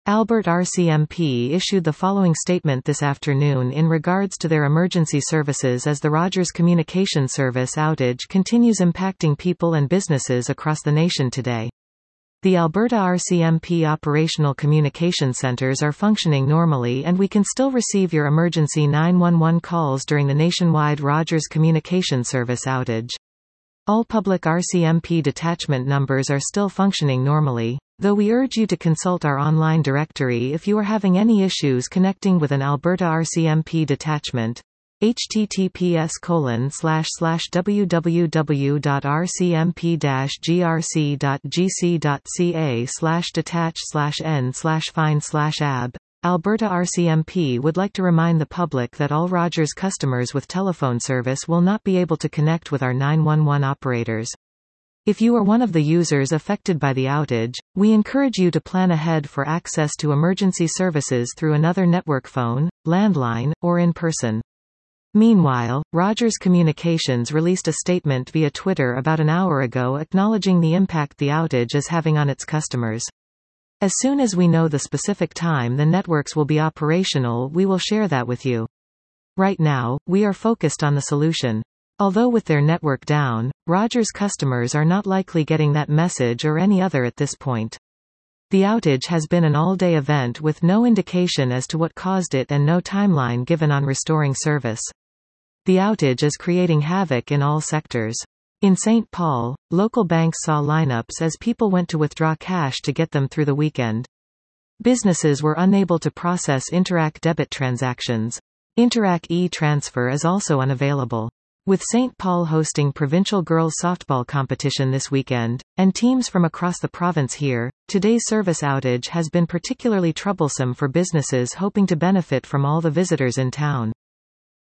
Albert RCMP issued the following statement this afternoon in regards to their emergency services as the Rogers Communication Service outage continues impacting people and businesses across the nation today. The Alberta RCMP operational communication centres are functioning normally, and we can still receive your emergency 911 calls during the nationwide Rogers Communication Service outage. All public RCMP detachment numbers are still functioning normally, though we urge you to consult our online directory if you are having any issues connecting with an Alberta RCMP detachment. https://www.rcmp-grc.gc.ca/detach/n/find/ab. Alberta RCMP would like to remind the public that all Rogers customers with telephone service will not be able to connect with our 911 operators. If you are one of the users affected by the outage, we encourage you to plan ahead for access to emergency services through another network phone, landline, or in person. Meanwhile, Rogers Communications released a statement via Twitter about an hour ago acknowledging the impact the outage is having on its customers. As soon as we know the specific time the networks will be operational, we will share that with you. Right now, we are focused on the solution. Although with their network down, Rogers customers are not likely getting that message or any other at this point. The outage has been an all-day event with no indication as to what caused it and no timeline given on restoring service. The outage is creating havoc in all sectors. In St. Paul, local banks saw lineups as people went to withdraw cash to get them through the weekend. Businesses were unable to process Interac debit transactions. Interac e-transfer is also unavailable. With St. Paul hosting provincial girls softball competition this weekend, and teams from across the province here, today's service outage has been particularly troublesome for businesses hoping to benefit from all the visitors in town.